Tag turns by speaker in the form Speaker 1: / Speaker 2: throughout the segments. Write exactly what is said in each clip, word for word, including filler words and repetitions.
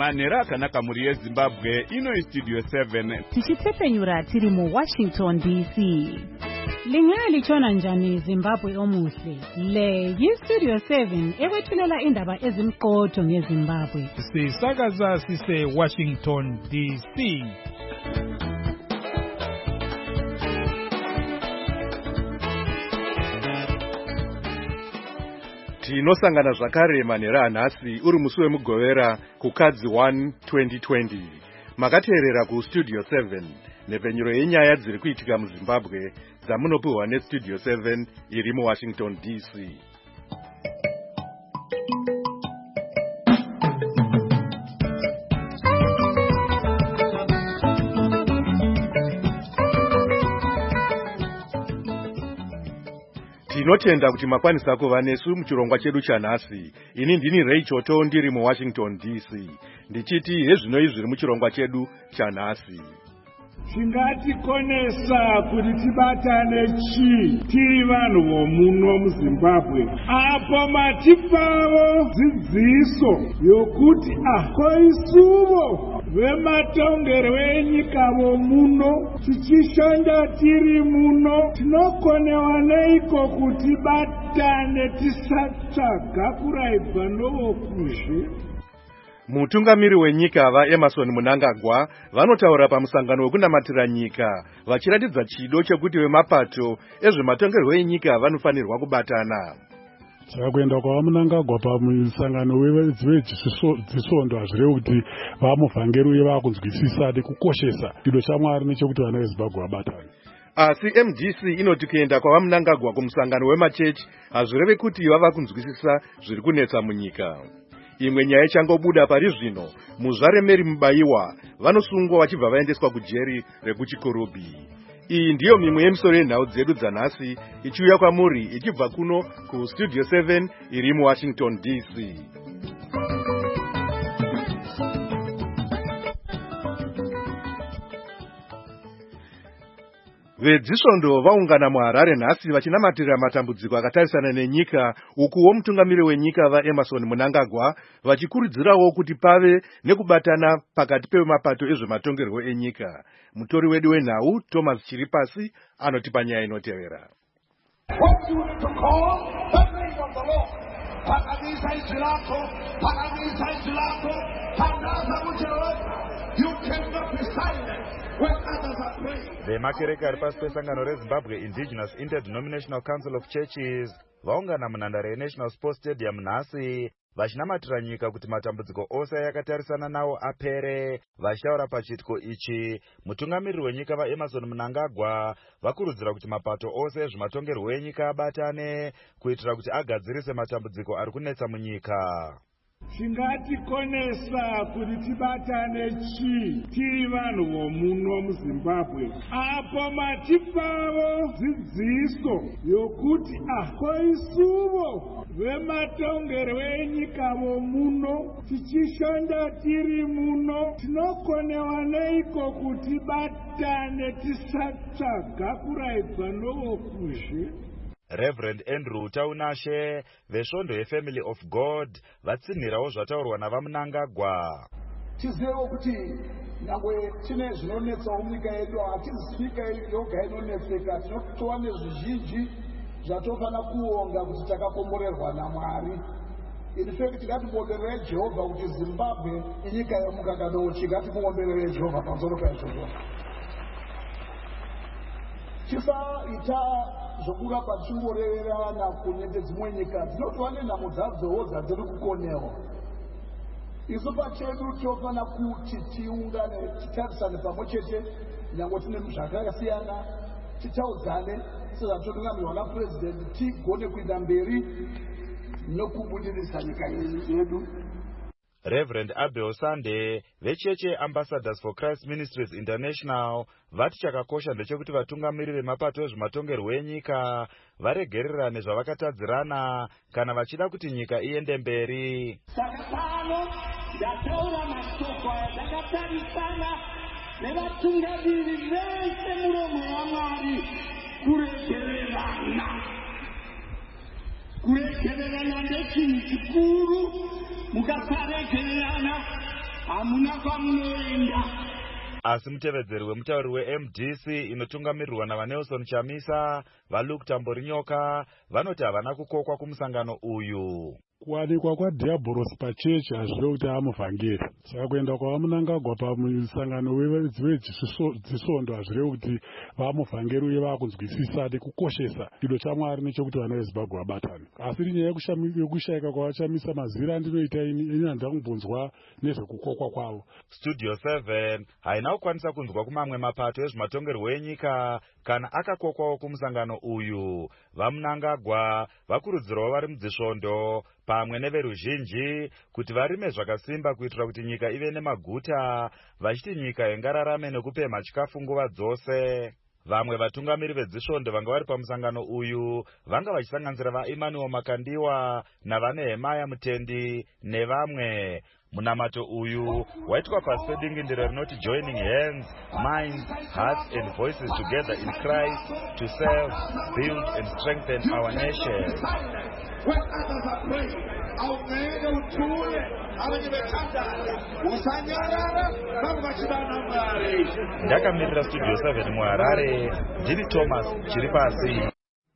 Speaker 1: manhero akanaka muri yeZimbabwe. Ino iStudio seven
Speaker 2: tichitepenyura tiri mu Washington D C. Lingalichona njani Zimbabwe omuhle? Le yiStudio seven ekwethulela indaba ezimqotho ngeZimbabwe.
Speaker 3: Sisakaza sise Washington D C.
Speaker 4: Tinosangana zvakare manhero anhasi uri musi wemugovera kukadzi one twenty twenty. Makateerera kuStudio seven nepenyuro yenyaya dziri kuitika muZimbabwe dzamunopiwa neStudio seven iri muWashington D C. Tinotenda kuti makwanisa kuva nesu muchirongwa chedu chanhasi. Ini ndini Ray Choto ndiri muWashington D C. Ndichiti hezvinoi zviri muchirongwa chedu chanhasi.
Speaker 5: Chingatikonesa kuti tibatane chi tiri vanhu vomuno muZimbabwe apo matipawo dzidziso yokuti akoisuvo vematongerwo enyika vomuno tichishanda tiri muno tinokonewa neiko kuti batane tisatsvaga kuraibva novokuzhe.
Speaker 4: Mutungamiri wenyika vaEmmerson Mnangagwa vanotaura pamusangano wekunamatira nyika vachiratidza chido chekuti vemapato ezvematongerwo enyika vanofanirwa kubatana.
Speaker 6: Chakakuenda kwa Mnangagwa pamusangano wezvisondo hazvirevi kuti vamuvhangeri uye vakunzwisisa nekukoshesa chido chaMwari nechekuti vana veZimbabwe vabatana.
Speaker 4: Asi M D C inoti kuenda kwa Mnangagwa kumusangano wemachechi hazvirevi kuti vava kunzwisisa zviri kunetsa munyika. Imwe nyaya changobuda pari zvino, muzvaremeri Mubayiwa vanosungwa vachibva vaendeswa kujeri rekuchikorobhi. Iyi ndiyo mimwe yemisoro yenhau dzedu dzanhasi ichiuya kwamuri ichibva kuno kuStudio seven iri muWashington D C. Vedzisvondo vaungana muHarare nhasi vachinamatira matambudziko akatarisana nenyika, ukuwo mutungamiri wenyika vaEmmerson Mnangagwa vachikurudzirawo kuti pave nekubatana pakati pemapato ezvematongerwo enyika. Mutori wedu wenhau Thomas Chiripasi anotipa nyaya inotevera.
Speaker 7: Vemakereke ari pasi pesangano reZimbabwe Indigenous Interdenominational Council of Churches vaungana munhandare yeNational Sports Stadium nhasi vachinamatira nyika kuti matambudziko ose yakatarisana nawo apere. Vachitaura pachiitiko ichi, mutungamiriri wenyika vaEmmerson Mnangagwa vakurudzira kuti mapato ose ezvematongerwo enyika abatane kuitira kuti agadzirise matambudziko ari kunetsa munyika.
Speaker 5: Chingatikonesa kuti tibatane chi tiri vanhu vomuno muZimbabwe apo matipawo dzidziso yokuti akoisuvo vematongerwo enyika vomuno tichishanda tiri muno tinokonewa neiko kuti batane tisatsvaga kuraibva novokuzhe.
Speaker 7: Reverend Andrew Taunashe vesvondo yeFamily of God vatsinhirawo zvataurwa navaMnangagwa.
Speaker 8: Tizivewo kuti nyangwe tine zvinonetsawo munyika yedu hatizivi nyika yoga inonetseka, tinotova nezvizhinji zvatofanira kuonga kuti takakomborerwa naMwari. In fact ngatimuomberere Jehovha kuti Zimbabwe inyika yemukakadauchi, ngatimuomberere Jehovha pamusoro paizvozvo. Tisaita zvokuramba tichingorevera kunenge dzimwe nyika dzinotova nenhamo dzadzowo dzadziri kukonewa. Isu pachedu tinofanira kuti tiungane titarisane pamwe chete, nyangwe tine zvakasiyana, titaudzane sezvatotungamirwa naPurezidendi, tigone kuenda mberi nokubudirisa nyika yedu.
Speaker 7: Reverend Abel Sande vecheche Ambassadors for Christ Ministries International vati chakakosha ndechekuti vatungamiri vemapato ezvematongerwo enyika varegererane zvavakatadzirana kana vachida kuti nyika iende mberi.
Speaker 5: Saka pano ndataura mashoko ayakatarisana nevatungamiri vese muromo waMwari kuregererana. Kuregererana ndechinhu chikuru. Mukasaregererana hamuna kwamunoenda.
Speaker 7: Asi mutevedzeri wemutauri we-M D C inotungamirirwa navanelson Chamisa, vaLuke Tamborinyoka, vanoti havana kukokwa kumusangano uyu.
Speaker 6: Kuwanikwa kwaDiabolos pachechi hazvive kuti amuvhangeri. Saka kuenda kwavamunangagwa pamusangano wedzisvondo hazvive kuti vamuvhangeri uye vakunzwisisa nekukoshesa chido chaMwari nechekuti vana veZimbabwe vabatane. Asi rinyaya yekushayika kwavachamisa mazira andinoita ini ini handida kubvunzwa nezvekukokwa kwavo.
Speaker 7: Studio seven haina kukwanisa kunzwa kumamwe mapato ezvematongerwo enyika kana akakokwawo kumusangano uyu. Vamunangagwa vakurudzirwa vari mudzisvondo pamwe neveruzhinji kuti varime zvakasimba kuitira kuti nyika ive nemaguta, vachiti nyika ingararame nekupemha chikafu nguva dzose. Vamwe vatungamiri vedzisvondo vanga vari pamusangano uyu vanga vachisanganisira vaEmmanuel Makandiwa navaNehemaya Mutendi nevamwe. Munamato uyu waitwa pasi pedingindiro rinoti joining hands, minds, hearts and voices together in Christ to serve, build and strengthen our nation.
Speaker 8: When others are praying, awungeke uthule abanye bethandana usanyarara bangachibana Mwari.
Speaker 7: Ndakamirira Studio seven muHarare, ndini Thomas Chiripasi.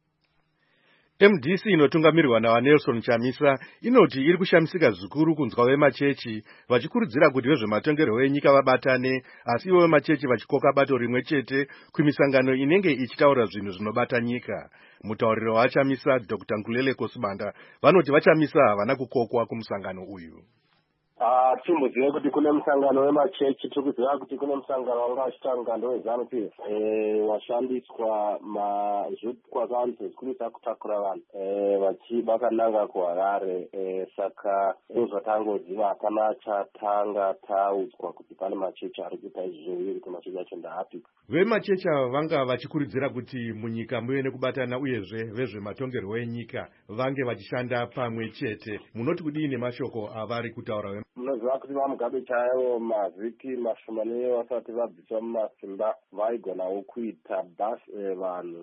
Speaker 4: M D C inotungamirirwa navanelson Chamisa inoti iri kushamisika zvikuru kunzwa vemachechi vachikurudzira kuti vezvematongerwo enyika vabatane, asi ivo vemachechi vachikoka bato rimwe chete kumisangano inenge ichitaura zvinhu zvinobata nyika. Mutauriro waChamisa Doctor Nkulele Kosibanda vanoti vachamisa havana kukokwa kumusangano uyu.
Speaker 9: Ah, timbudziwe kuti kune musangano wemachechi, tikuziva kuti kune musangano wanga wachitanga ndeweZANU P F eh washandiswa mazvutwa vantu zvikurisa kutakura vanhu eh vachiba kananga kuHarare. eh saka ndozvatangoziva hapana chatanga taudzwa kuti pane machechi ari kuita izvozvo kuti machechi acho ndaapi.
Speaker 4: Vemachechi ava vanga vachikurudzira kuti munyika muve nekubatana uyezve vezvematongerwo enyika vange vachishanda pamwe chete. Munoti kudii nemashoko avari kutaura?
Speaker 9: Munoziva kuti vaMugabe chaivo mavhiki mashomane vasati vabviswa mumasimba vaigonawo kuita basi vanhu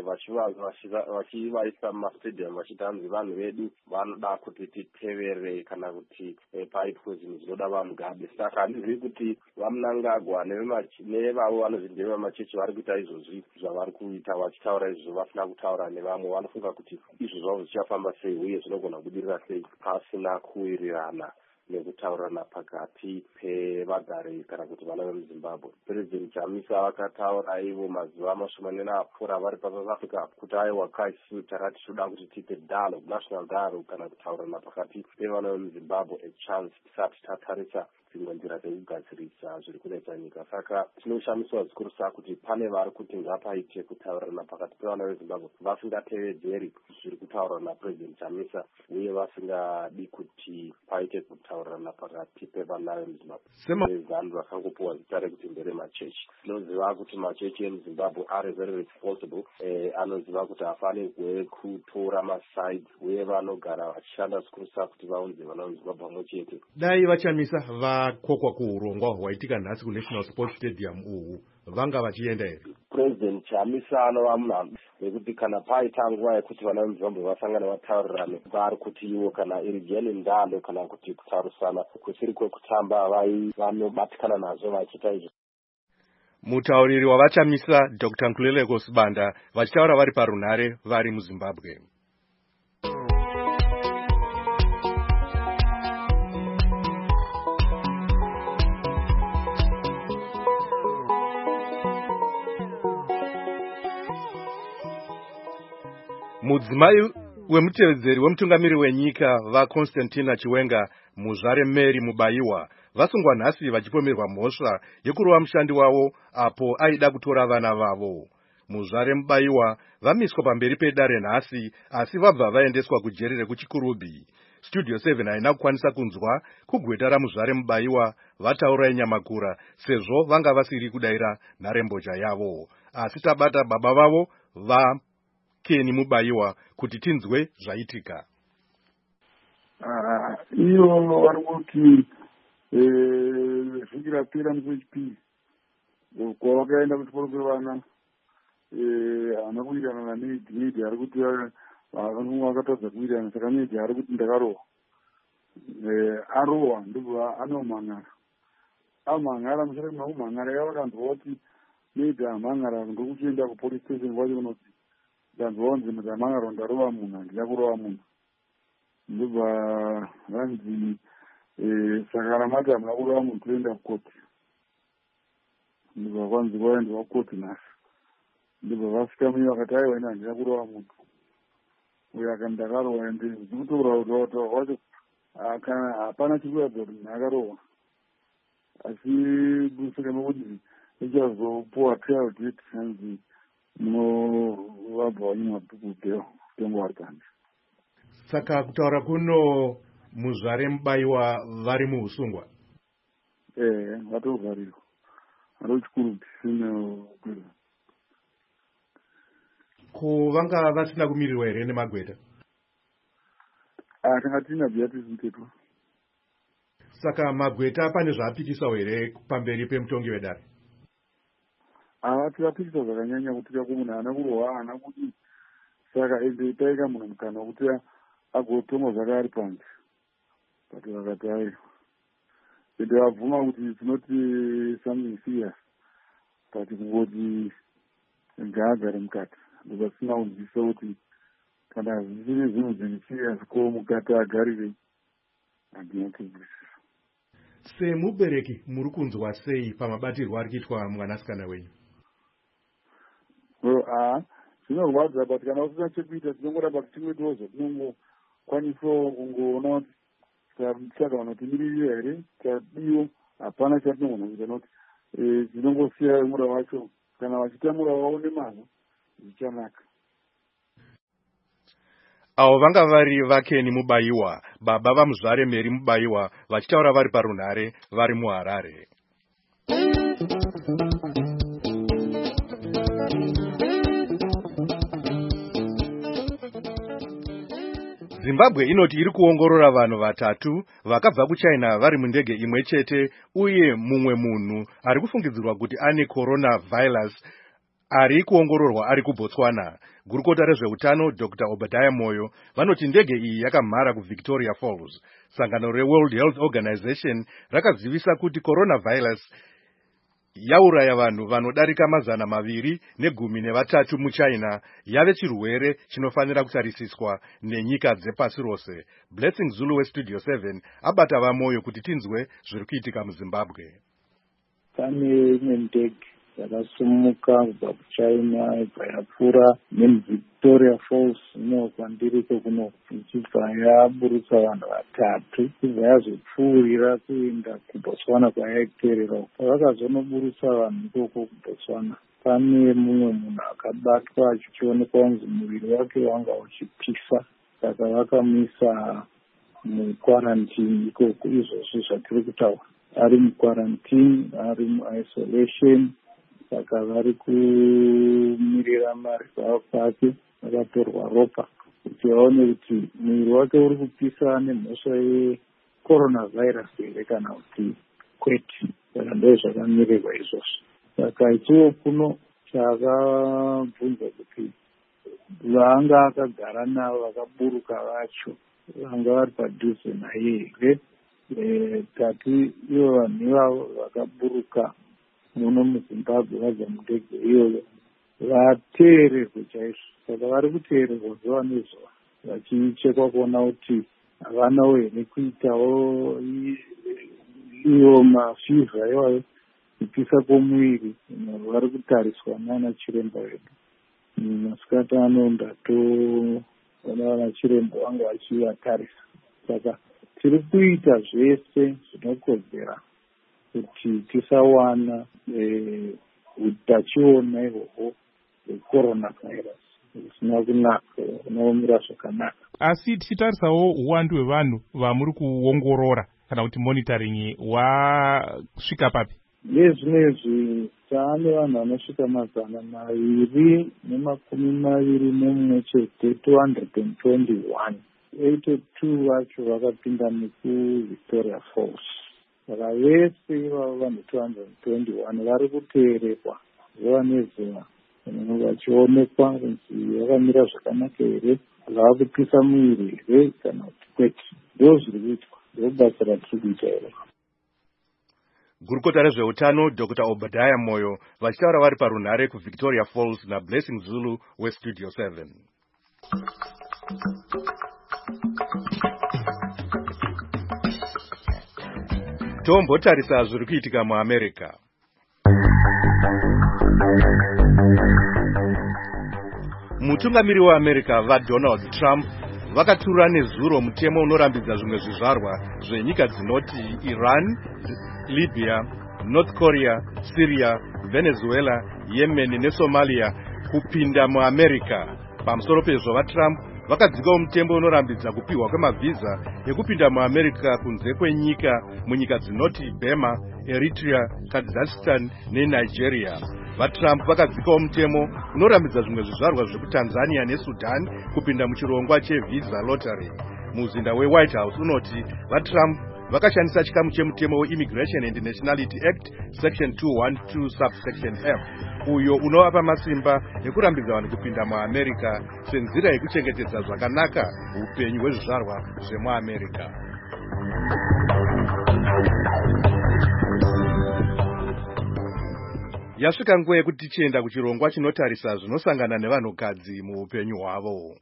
Speaker 9: vachivaisa mumastadium vachitanzi vanhu vedu vanoda kuti titevere kana kuti paitwe zvinhu zvinoda vaMugabe. Saka handizivi kuti vaMunangagwa nevavo vanozvi ndevemachechi vari kuita izvozvi zvavari kuita vachitaura izvozvo vasina kutaura nevamwe. Vanofunga kuti izvo zvavo zvichafamba sei uye zvinogona kubudirira sei pasina kuwirirana nekutaurana pakati pevagari kana kuti vana vemuZimbabwe. President Chamisa vakataura ivo mazuva mashomane apfuura vari paSouth Africa kuti aiwa kaisu takati toda kuti tiite dialogue, national dialogue kana kutaurana pakati pevana vemuZimbabwe a chance tisati tatarisa dzimwe nzira dzekugadzirisa zviri kunetsa nyika. Saka tinoshamiswa zvikurisa kuti pane vari kuti ngapaite kutaurana pakati pevana veZimbabwe vasingatevedzeri zviri kutaurwa naPresident Chamisa uye vasingadi kuti paite kutaurana pakati pevana vemuZimbabwe. VeZANU vakangopuwa zita rekuti nderemachechi. Tinoziva kuti machechi emuZimbabwe ari very responsible. Eh, anoziva kuti hafanirwe kutora maside uye vanogara vachishanda zvikurisa kuti vaunze vana vemuZimbabwe pamwe chete.
Speaker 4: Dai vachamisa vakokwa kuurongwa hwaitika nhasi kuNational Sports Stadium uhu vanga vachienda here?
Speaker 9: President Chamisa anova munhu wekuti kana paita nguva yekuti vana vemuZimbabwe vasangana vataurirane vari kuti ivo kana iri jeni ndando kana kuti kutaurisana kusiri kwekutamba vanobatikana nazvo vachiita izvo.
Speaker 4: Mutauriri wavachamisa Doctor Nkulele Kosibanda vachitaura vari parunhare vari muZimbabwe. Mudzimai wemutevedzeri wemutungamiri wenyika vaConstantina Chiwenga muzvare Mary Mubaiwa vasungwa nhasi vachipomerwa mhosva yekurova mushandi wavo apo aida kutora vana vavo. Muzvare Mubaiwa vamiswa pamberi pedare nhasi asi vabva vaendeswa kujeri rekuChikurubi. Studio seven haina kukwanisa kunzwa kugweta ramuzvare Mubaiwa vataura iNyamakura sezvo vanga vasiri kudaira nharembozha yavo. Asi tabata baba vavo va Keni Mubaiwa kuti tinzwe zvaitika.
Speaker 10: Ah, iyo vari kuti eh vhiki rapera muchipiri kwavakaenda kuchikoro kwevana eh hana kuwirirana naNedi. Nedi ari kuti vakatadza kuwirirana, saka Nedi ari kuti ndakarohwa. eh arohwa ndobva anomhan'ara amhangara mushure mekumhangara yavakanzwa kuti maybe amhangara ndokuchienda kupolice station kwacho kunoti ndanzwa kunzi mudzamhangara ndarova munhu handina kurova munhu ndobva vanzi saka ramati hamuna kurova munhu toenda kukoti ndobva kwanzi kwaendwa kukoti nhasi ndobva vasvika mui vakati aiwa ine handina kurova munhu uyo akandakarowa ende zikutoura kutaura kwacho kana hapana chikuratidza kuti munhu akarohwa asi busika mekuti ichazopuwa trial date hanzi munovabva vanyima bhuku bheo tengo vari panze.
Speaker 4: Saka kutaura kuno muzvare mubayiwa vari muusungwa?
Speaker 10: Eh, vatovharirwa vari kuchikuru pisine kwira.
Speaker 4: Ko vanga vasina kumirirwa here nemagweta?
Speaker 10: Ah, tanga tina Beatrice Mteto.
Speaker 4: Saka magweta pane zvaapikisawo here pamberi pemutongi wedare?
Speaker 10: Havati vapikisa zvakanyanya kuti munhu haana kurohwa haana kuti saka ende taika munhu mukana wekuti agotongwa zvake ari panze. But vakati aiwa ende vabvuma kuti tinoti something serious but kungoti ngaagare mukati ndobva tisina kunzwisa kuti kana zvichiri zvinhu zviri serious ko mukati agarirei handina kunzwisisa.
Speaker 4: Semubereki muri kunzwa sei pamabatirwo ari kuitwa mwanasikana wenyu?
Speaker 10: Ah, zvinorwadza but kana usina chekuita tinongoramba tichingotozvo tinongokwanisawo kungoona kuti saka vanotimirira here tadiwo hapana chatinogona kuita noti zvinongosiya mura wacho kana vachitamura vaone mazvo zvichanaka.
Speaker 4: Avo vanga vari Vakeni Mubayiwa, baba vamuzvare Mary Mubayiwa, vachitaura vari parunhare vari muHarare. Zimbabwe inoti iri kuongorora vanhu vatatu vakabva kuChina vari mundege imwe chete uye mumwe munhu ari kufungidzirwa kuti ane coronavirus ari kuongororwa ari kuBotswana. Gurukota rezveutano Doctor Obadiah Moyo vanoti ndege iyi yakamhara kuVictoria Falls. Sangano reWorld Health Organization rakazivisa kuti coronavirus yauraya vanhu vanodarika mazana maviri negumi nevatatu muChina, yave chirwere chinofanira kutarisiswa nenyika dzepasi rose. Blessing Zulu weStudio seven abata vaMoyo kuti tinzwe zviri kuitika muZimbabwe.
Speaker 11: Pane imwe ndege yakasimuka kubva kuChina ibva yapfuura nemuVictoria Falls ino kwandiriko kuno ichibva yaburutsa vanhu vatatu ibva yazopfuurira kuenda kuBotswana kwayaiteerera. Pavakazonoburutsa vanhu ikoko kuBotswana pane mumwe munhu akabatwa achichionekwa kunzi muviri wake wanga uchipisa, saka vakamuisa mukwarantini ikoko. Izvozvo zvatiri kutaura ari mukwarantini, ari muisolation, saka vari kumirira marizalts ake. Vakatorwa ropa kuti vaone kuti muviri wake uri kupisa nemhosva yecoronavirus here kana kuti kwete. Saka ndo zvakamirirwa izvozvo. Saka ichiwo kuno takabvunza kuti vanga akagara navo vakaburuka vacho vanga vari padhuze naye here. Tati ivo vanhu ivavo vakaburuka muno muZimbabwe vabva mundege iyoyo vateererwe chaizvo. Saka vari kuteererwa zuva nezuva vachichekwa kuona kuti havanawo here kuitawo iwo mafivha iwayo kupisa kwomuviri. Vari kutariswa naana chiremba vedu. Masikati ano ndatoona vana chiremba vanga vachivatarisa. Saka tiri kuita zvese zvinokodzera kuti tisawana utachiona ihwohwo hwecoronavirus zvisina kunaka, unomira zvakanaka.
Speaker 3: Asi tichitarisawo uwandu hwevanhu vamuri kuongorora kana kuti monitoring wasvika papi?
Speaker 11: Nezvinezvi taane vanhu vanosvika mazana maviri nemakumi maviri nemumwe chete, two hundred twenty-one. eighty-two vacho vakapinda nekuVictoria Falls. Saka vese ivavo vanhu two hundred twenty-one vari kuteererwa zuva nezuva vachionekwa kuti vakamira zvakanaka here, vava kupisa muviri here kana kuti kwete. Ndo zviri kuitwa, ndo basa ratiri kuita here.
Speaker 4: Gurukota rezveutano Doctor Obadiah Moyo vachitaura vari parunhare kuVictoria Falls naBlessing Zulu weStudio seven. Tombotarisa zviri kuitika muAmerica. Mutungamiri weAmerica vaDonald Trump vakaturura nezuro mutemo unorambidza zvimwe zvizvarwa zvenyika dzinoti Iran, Libya, North Korea, Syria, Venezuela, Yemen neSomalia kupinda muAmerica. Pamusoro pezvo vaTrump vakadzikawo mutembo unorambidza kupiwa kwemavhiza ekupinda muAmerica kunze kwenyika munyika dzinoti Burma, Eritrea, Kazakhstan neNigeria. VaTrump vakadzikawo mutemo unorambidza zvimwe zvizvarwa zvekuTanzania neSudan kupinda muchirongwa chevisa lottery. Muzinda weWhite House unoti vaTrump vakashandisa chikamu chemutemo weImmigration and Nationality Act section two twelve subsection F uyo unovapa masimba ekurambidza vanhu kupinda muAmerica senzira yekuchengetedza zvakanaka upenyu hwezvizvarwa zvemuAmerica. Yasvika nguva yekuti tichienda kuchirongwa chinotarisa zvinosangana nevanhukadzi muupenyu hwavo.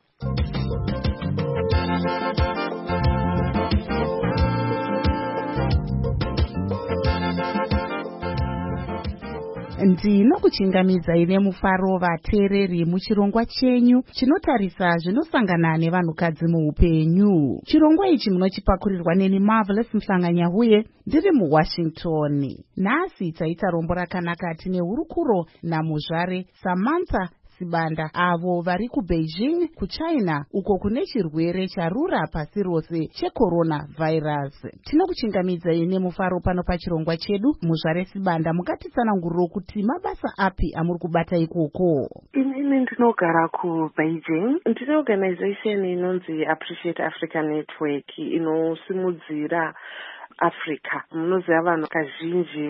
Speaker 12: Ndinokuchingamidzai nemufaro vateereri muchirongwa chenyu chinotarisa zvinosangana nevanhukadzi muupenyu. Chirongwa ichi munochipakurirwa neni Marvelous Mhlanganyauye ndiri muWashington. Nhasi taita rombo rakanaka tine hurukuro namuzvare Samantha Sibanda avo vari kuBeijing kuChina uko kune chirwere charura pasi rose cheCoronavirus. Tinokuchingamidzai nemufaro pano pachirongwa chedu. Muzvare Sibanda, mukatitsananguriro kuti mabasa api amuri kubata ikoko?
Speaker 13: Inini ndinogara kuBeijing. Ndine organization inonzi Appreciate Africa Network inosimudzira Africa. Munoziva vanhu kazhinji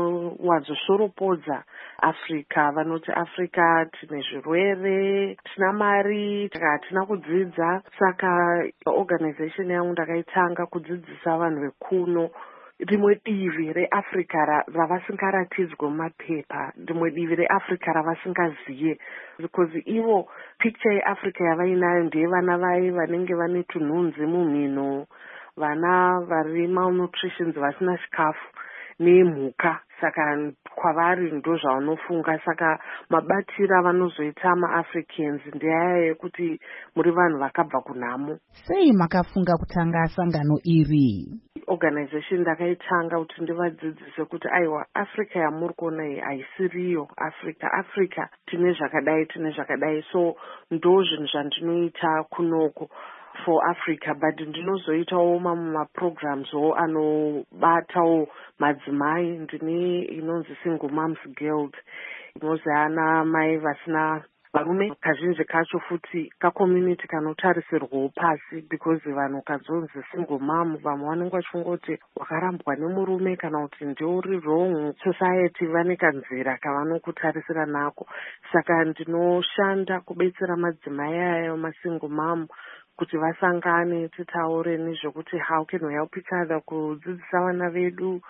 Speaker 13: vanowanzoshoropodza Africa, vanoti Africa tine zvirwere, tina mari, hatina kudzidza. Saka organization yangu ndakaitanga kudzidzisa vanhu vekuno rimwe divi reAfrica ravasingaratidzwe mumapepa, rimwe divi reAfrica ravasingaziye, because ivo picture yeAfrica yavainayo ndeye vana vai vanenge vane tunhunzi mumhino, vana vari malnutrition, vasina chikafu nemhuka. Saka kwavari ndo zvavanofunga. Saka mabatiro avanozoita maAfricans ndeyaya yekuti muri vanhu vakabva kunhamo.
Speaker 12: Sei makafunga kutanga sangano iri?
Speaker 13: Organization ndakaitanga kuti ndivadzidzise kuti aiwa Africa yamuri kuona iyi haisiriyo Africa. Africa tine zvakadai tine zvakadai, so ndo zvinhu zvandinoita kunoko for Africa, but ndinozoitawo mamwe maprograms wo anobatawo madzimai. Ndine inonzi Single Moms Guild, inozana mai vasina varume. Kazhinji kacho futi kakommunity kanotarisirwawo pasi, because vanhu kadzonzi single mom vamwe vanenge vachingoti wakarambwa nemurume kana kuti ndeuri wrong. Society vane kanzira kavanokutarisira nako. Saka ndinoshanda kubetsera madzimai aya masingle mom kuti vasangane titaure nezvekuti how can we help each other kudzidzisa vana vedu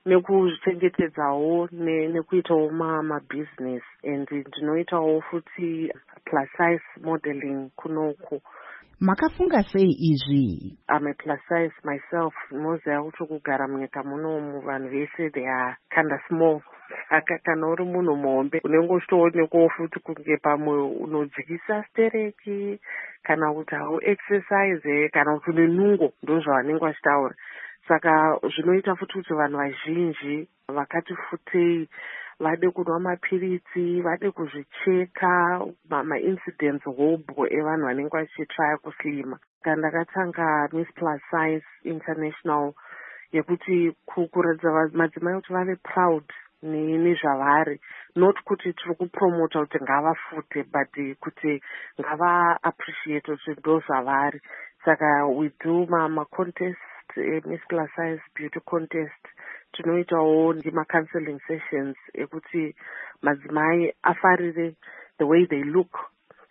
Speaker 13: nekuzvichengetedzawo nekuitawo mabusiness. And ndinoitawo futi plus size modeling kunoku.
Speaker 12: Makafunga sei izvi?
Speaker 13: I'm a plus size myself. Moziva kuti kugara munyika munomu vanhu vese they are kind of small. Saka kana uri munhu muhombe unenge uchitoonekwawo futi kunge pamwe unodzikisa stereki kana kuti hau exercise kana kuti une nungo, ndo zvavanenge vachitaura. Saka zvinoita futi kuti vanhu vazhinji vakati futei vade kunwa mapiritsi, vade kuzvicheka, ma-incidents hobho evanhu vanenge vachitraya kuslima. Saka ndakatanga Miss Plus Size International yekuti kukuradza madzimai kuti vave proud nezvavari, not kuti tiri kupromota kuti ngavafute, but kuti ngava appreciate kuti ndo zvavari. Saka we do ma contest, Miss Plus Size Beauty Contest. Tinoitawo ma-counseling sessions ekuti madzimai afarire the way they look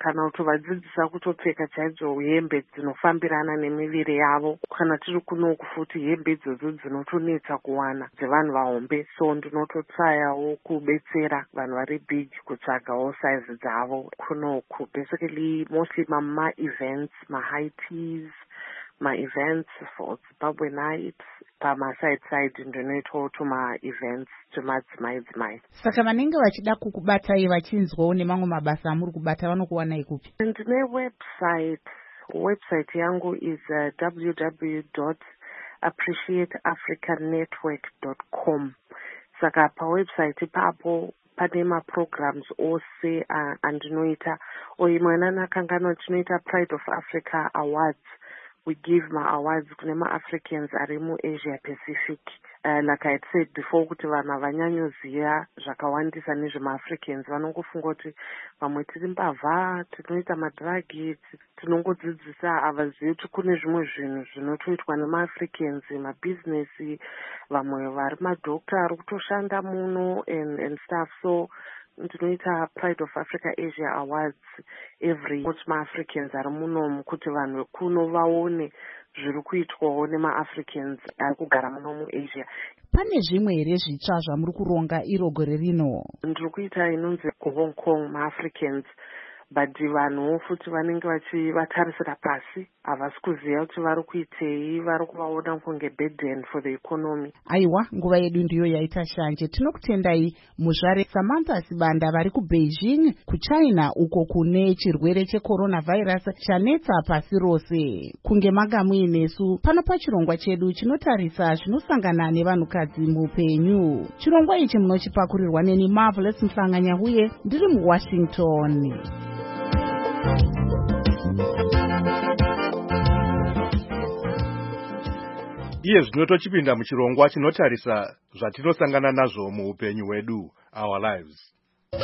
Speaker 13: kana kutovadzidzisa kutopfeka chaidzo hembe dzinofambirana nemiviri yavo. Kana tiri kunoku futi hembe idzodzo dzinotonetsa kuwana dzevanhu vahombe, so ndinototsayawo kubetsera vanhu vari big kutsvagawo size dzavo kunoku. Basically mostly mama-events, ma-high teas, ma-events for Zimbabwe night, pama-side side ndinoitawo tuma-events twemadzimai-dzimai.
Speaker 12: Saka vanenge vachida kukubatai vachinzwawo nemamwe mabasa amuri kubata vanokuwanai kupi?
Speaker 13: Ndine website. Website yangu is uh, w w w dot appreciate african network dot com. Saka pawebsite ipapo pane ma-programs ose uh, andinoita. Oimwe ananakanganwa tinoita Pride of Africa Awards. We give my awards kune ma-Africans ari mu-Asia Pacific. Uh, like I had said before, kuti vanhu vanyanyoziva zvakawandisa nezvema-Africans vanongofunga kuti vamwe tiri mbavha, tinoita madrugs, tinongodzidzisa havazivi kuti kune zvimwe zvinhu zvinotoitwa nema-Africans, mabusiness, vamwe vari madokta ari kutoshanda muno and, and stuff. So ndinoita Pride of Africa Asia Awards every kuti ma-Africans ari munomu kuti vanhu vekuno vaone zviri kuitwawo nema-Africans ari kugara muno muAsia.
Speaker 12: Pane zvimwe here zvitsva zvamuri kuronga iro gore rino?
Speaker 13: Ndiri kuita inonzi kuHong Kong ma-Africans, but vanhuwo futi vanenge vachivatarisira pasi havasi kuziva kuti vari kuitei, vari kuvaona kunge burden for the economy.
Speaker 12: Aiwa, nguva yedu ndiyo yaita shanje. Tinokutendai muzvare Samantha Sibanda vari kuBeijing kuChina uko kune chirwere checoronavirus chanetsa pasi rose. Kunge manga muinesu pano pachirongwa chedu chinotarisa zvinosangana nevanhukadzi muupenyu. Chirongwa ichi munochipakurirwa neni Marvelous Mhlanganyahuye ndiri muWashington.
Speaker 4: Iye zvino tochipinda muchirongwa chinotarisa zvatinosangana nazvo muupenyu hwedu, our lives.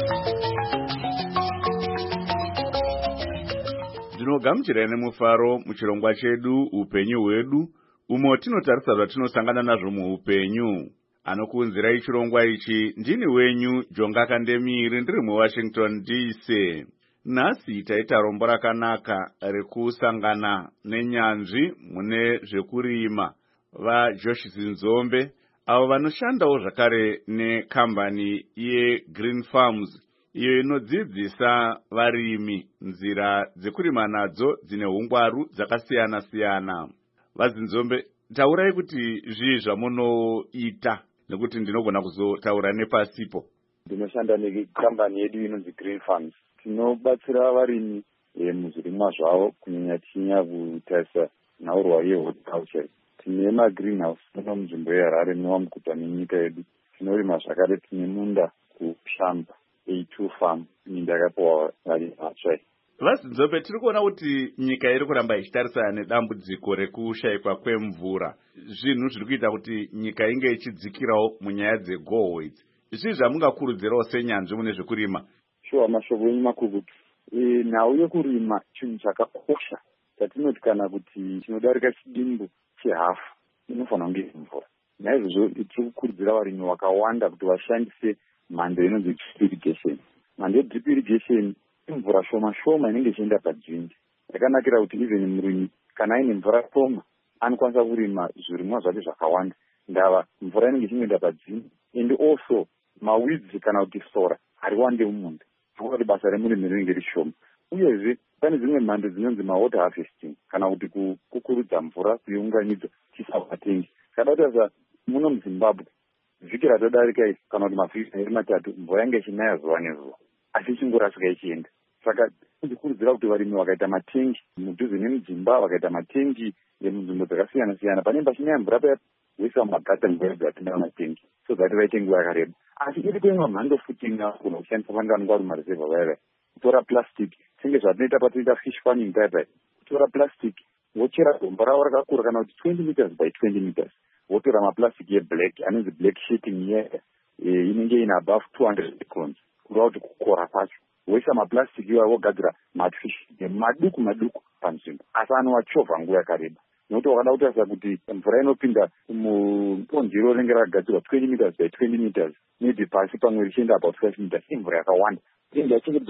Speaker 1: Ndinogamuchirai nemufaro muchirongwa chedu upenyu hwedu, umo tinotarisa zvatinosangana nazvo muupenyu. Anokuunzirai chirongwa ichi ndini wenyu Jonga Kandemiri ndiri muWashington D C. Nhasi taita rombo rakanaka rekusangana nenyanzvi mune zvekurima vaJosh Zinzombe, avo vanoshandawo zvakare nekambani yeGreen Farms, iyo inodzidzisa varimi nzira dzekurima nadzo dzine hungwaru dzakasiyana siyana. VaZinzombe, taurai kuti zvii zvamunoita, nekuti ndinogona kuzotaura nepasipo.
Speaker 10: Ndinoshanda nekambani yedu inonzi Green Farms. Tinobatsira varimi muzvirimwa zvavo kunyanya tichinya kutarisa nhaurwa yehorticulture. Tine magreenhouse muno munzvimbo yeHarare newamukuta nenyika yedu. Tinorima zvakare, tine munda kuShamba A two farm minda yakapiwa varimi vatsva.
Speaker 1: VaZinzombe, tiri kuona kuti nyika iri kuramba ichitarisana nedambudziko rekushayikwa kwemvura. Zvinhu zviri kuita kuti nyika inge ichidzikirawo munyaya dzegohwo idzi. Zvii zvamungakurudzirawo senyanzvi mune zvekurima?
Speaker 10: Shuwa, mashoko enyu makukutu. Nhau yekurima chinhu chakakosha chatinoti kana kuti chinodarika chidimbu chehafu inofanira kunge mvura. Naizvozvo tiri kukurudzira varimi vakawanda kuti vashandise mhando inonzi drip irrigation. Mhando yedrip irrigation imvura shoma shoma inenge ichienda padzvindi. Yakanakira kuti even murimi kana aine mvura shoma anokwanisa kurima zvirimwa zvake zvakawanda. Ndava mvura inenge ichienda padzvindi, and also maweeds kana kuti sora hariwande mumunda. Kuti basa remurimi rinenge rishoma. Uyezve pane dzimwe mhando dzinonzi mawater harvesting kana kuti kukurudza mvura kuiunganidza tisavatengi. Kada kutarisa muno muZimbabwe vhiki ratodarika iri kana kuti mavhiki mairi matatu mvura yange ichinaya zuva nezuva asi ichingorasika ichienda. Saka ndikurudzira kuti varimi vakaita matengi mudhuze nemudzimba, vakaita matengi emunzvimbo dzakasiyana siyana, pane pachinaya mvura paya voisa mumagata nguva dzatenda matengi so that vaite nguva yakareba. Asi iri kuimwa mhando futi inogona kushandisa vanenge vanenge vari mumareserva vaya kutora plastic senge zvatinoita patinoita fish farming paya paya, kutora plastic vochera gomba ravo rakakura kana kuti twenty meters by twenty meters, votora maplastic eblack anonzi black sheeting iye inenge ine above two hundred microns kureva kuti kukora kwacho, voisa maplastic iwayo vogadzira matfish maduku maduku panzvimbo asi anowachovha nguva yakareba. Nokuti wakada kutarisa kuti mvura inopinda muponjero rinenge rakagadzirwa twenty meters by twenty meters maybe pasi pamwe richienda about five meters imvura yakawanda inenge yachengetedzwa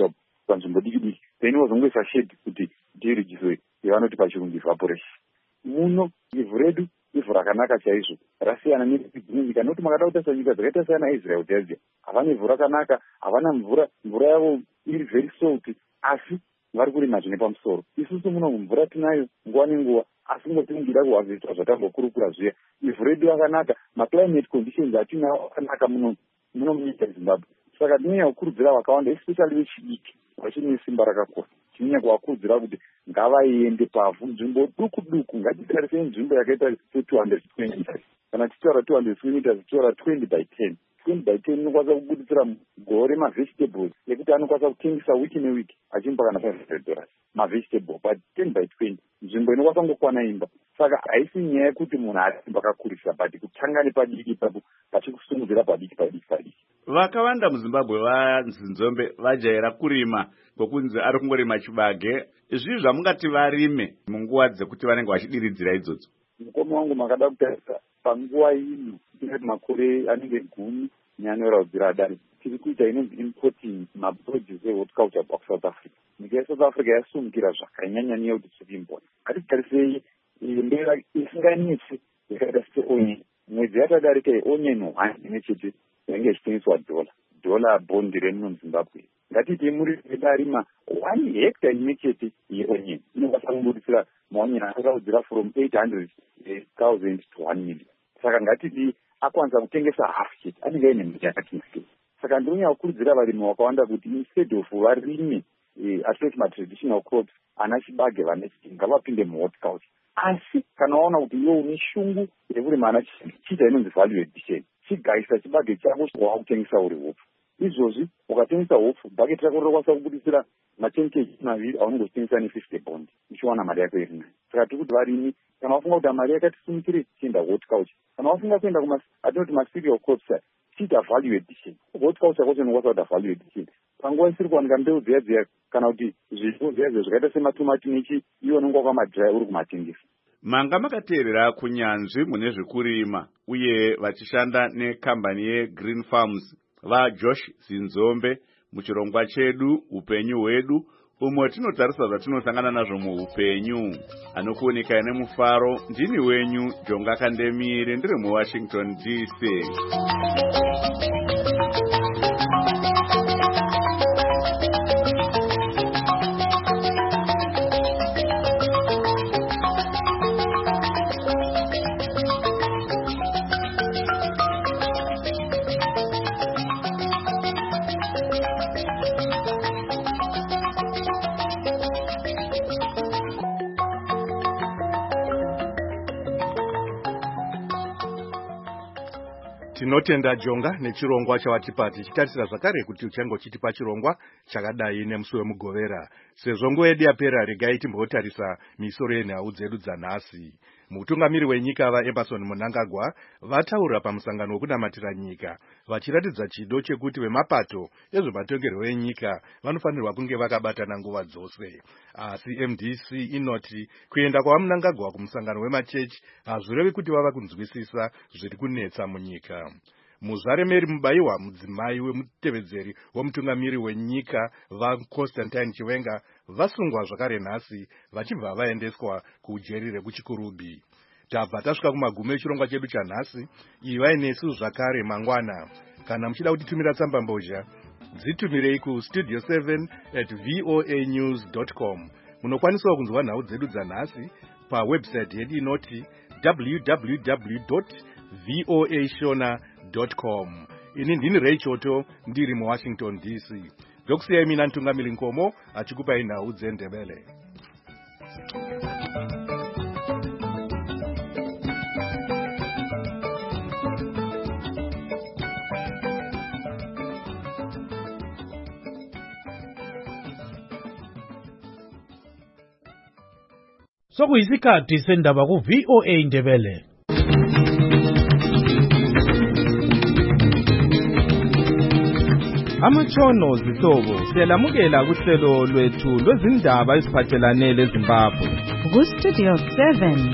Speaker 10: panzvimbo diki diki then wazongoisa shedi kuti ndiirigiswe yavanoti pachirungu evaporation. Muno ivhu redu ivhu rakanaka chaizvo rasiyana nedzimwe nyika nokuti makada kutarisa nyika dzakaita seana Israel dzia havana ivhu rakanaka, havana mvura, mvura yavo iri very salt, asi vari kurima zvine pamusoro. Isusu muno mvura tinayo nguva nenguva, asi ngotingira kuhavheswa zvatambokurukura zviya. Ivhu redu rakanaka, maclimate conditions atinawo akanaka muno muno munyika yeZimbabwe. Saka tinonyanya kukurudzira vakawanda especially vechidiki vachine simba rakakura, tinonyanya kuvakurudzira kuti ngavaende pavhu nzvimbo duku duku. Ngatitarisei nzvimbo yakaita se two hundred twenty meters, kana tichitaura two hundred twenty meters tichitaura twenty by ten. twenty by ten inokwanisa kubuditsira gore mavegetables ekuti anokwanisa kutengesa wiki newiki achimba kana five hundred dollars mavegetable, but ten by twenty nzvimbo inokwanisa kungokwana imba. Saka haisi nyaya yekuti munhu ari pakakurisa, but kutanga nepadiki ipapo pachikusimudzira padiki padiki padiki.
Speaker 1: Vakawanda muZimbabwe vanzi Nzombe vajaira kurima kwokunzi ari kungorima chibage. Izvi zvamungati varime munguva dzekuti vanenge vachidiridzira idzodzo?
Speaker 10: Mukoma wangu makada kutarisa panguva ino ingati makore anenge gumi neanoraudzira adare tiri kuita inonzi importing maproduce ehorticulture kubva kuSouth Africa. Nyika yeSouth Africa yasumukira zvakanyanya nyaya yekuti tiri import. Ngatitarisei mbera isinganetsi yakaita seonyeni. Mwedzi yatadarika yeonyeni one imwe chete yange ichitengeswa dhola dhola bondi remuno muZimbabwe. Ngatiti muri vedarima one hectare imwe chete yeonyeni inokwanisa kubuditsira maonyeni akakaudzira from eight hundred thousand to one million. Saka ngatiti akwanisa kutengesa half chete anenge aine miti yakati. Saka ndinonyanya kukurudzira varimi vakawanda kuti instead of varime atleast matraditional crops ana chibage vaneti ngavapinde muhorticulture. Asi kana waona kuti iwe une shungu yekurima ana chibage, chiita inonzi value addition, chigaisa chibage chako wakutengesa uri hopfu. Izvozvi ukatengesa hopfu bhaketi rako rinokwanisa kubuditsira maten kg maviri aunenge uchitengesa ne-fifty bond uchiwana mari yako iri nani. Saka tiri kuti varimi kana wafunga kuti mari yakati sumukire chienda horticulture, kana wafunga kuenda kumatinoti ma-cereal crops chiita value addition. Horticulture kwacho inokwanisa kuita value addition. Panguva isiri kuwanika mbeu dziya dziya kana kuti zvipo dziya dziya zvakaita sematomati nechi iwo unenge wakamadhaya uri kumatengesa.
Speaker 1: Manga makateerera kunyanzvi mune zvekurima uye vachishanda nekambani yeGreen Farms vaJosh Zinzombe muchirongwa chedu upenyu hwedu, umwe tinotarisa zvatinosangana nazvo muupenyu. Anokuoneka nemufaro ndini wenyu Jonga Kandemire, ndiri muWashington D C.
Speaker 4: Tinotenda Jonga nechirongwa chawatipa tichitarisira zvakare kuti uchange uchitipa chirongwa chakadai nemusi wemugovera. Sezvo nguva yedu yapera, regai timbotarisa misoro yenhau dzedu dzanhasi. Mutungamiri wenyika vaEmmerson Mnangagwa vataura pamusangano wekunamatira nyika vachiratidza chido chekuti vemapato ezvematongerwo enyika vanofanirwa kunge vakabatana nguva dzose. Asi M D C inoti kuenda kwaMnangagwa kumusangano wemachechi hazvirevi kuti vava kunzwisisa zviri kunetsa munyika. Muzvare Mary Mubayiwa, mudzimai wemutevedzeri womutungamiri wenyika vaConstantine Chiwenga, vasungwa zvakare nhasi vachibva vaendeswa kujeri rekuchikurubi. Tabva tasvika kumagumo echirongwa chedu chanhasi. Ivai nesu zvakare mangwana. Kana muchida kutitumira tsamba mbozha, dzitumirei ku studio seven at voa news dot com. Munokwanisawo kunzwa nhau dzedu dzanhasi pa website yedu inoti w w w dot voa shona dot com. Ini ndini Ray Choto, ndiri muWashington D C. Ndokusiyai mina Ntungamiri Nkomo achikupai nhau dzeNdebele.
Speaker 14: Sokuyisikhathi sendaba ku V O A Ndebele. Amatshono zihlobo siyalamukela kuhlelo lwethu lwezindaba eziphathelane leZimbabwe.
Speaker 2: Ku Studio seven